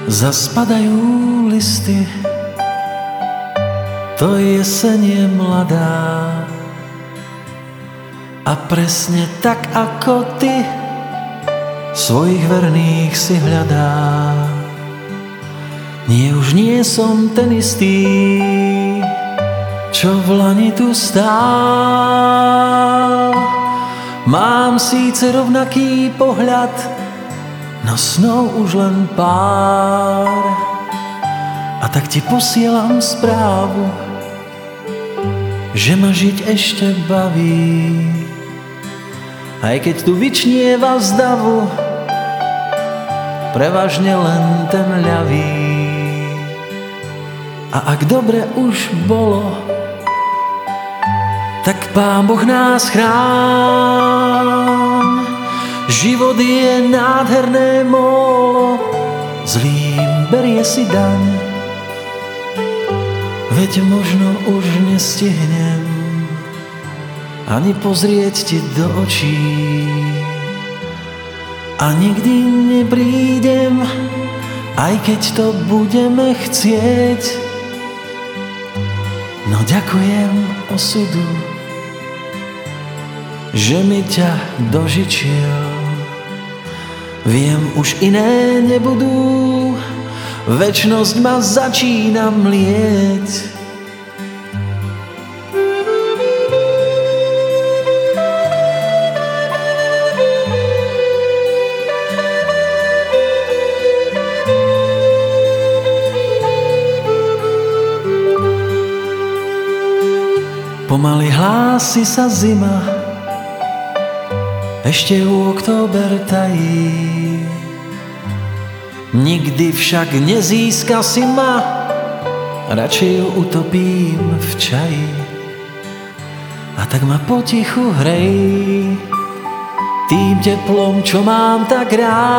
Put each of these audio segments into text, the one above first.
Zaspadajú listy, to jeseň je mladá a presne tak ako ty svojich verných si hľadá. Nie, už nie som ten istý, čo v lani tu stál. Mám síce rovnaký pohľad, no snov už len pár. A tak ti posielam správu, že ma žiť ešte baví. Aj keď tu vyčnieva z davu prevažne len ten ľavý. A ak dobre už bolo, tak Pán Boh nás chrán. Život je nádherné molo, zlým berie si daň. Veď možno už nestihnem ani pozrieť ti do očí. A nikdy neprídem, aj keď to budeme chcieť. No ďakujem osudu, že mi ťa dožičiel. Viem, už iné nebudú, večnosť ma začína mlieť. Pomaly hlási sa zima, ešte u október tají. Nikdy však nezíska si ma, radšej ju utopím v čaji. A tak ma potichu hrej tým teplom, čo mám tak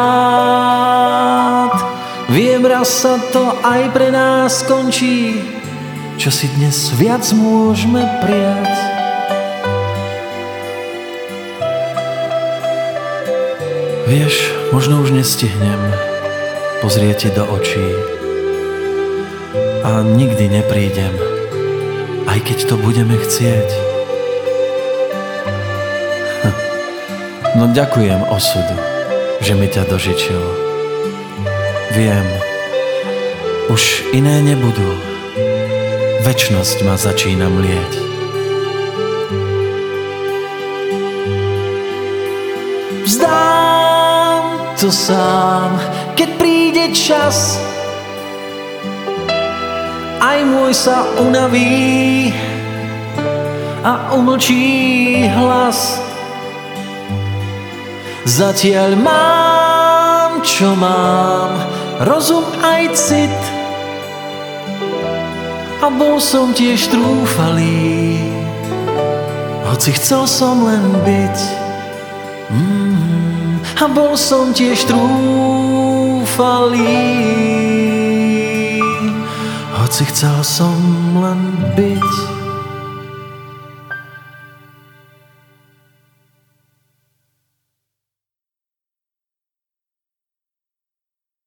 rád. Viem, raz sa to aj pre nás skončí, čo si dnes viac môžeme prijať. Vieš, možno už nestihnem pozrieť ti do očí a nikdy neprídem, aj keď to budeme chcieť. No ďakujem osudu, že mi ťa dožičil. Viem, už iné nebudú, večnosť ma začína mlieť. Vzdám to sám, keď príde čas. Aj môj sa unaví a umlčí hlas. Zatiaľ mám, čo mám, rozum aj cit. A bol som tiež trúfalý, hoci chcel som len byť. A bol som tiež trúfalý, hoci chcel som len byť.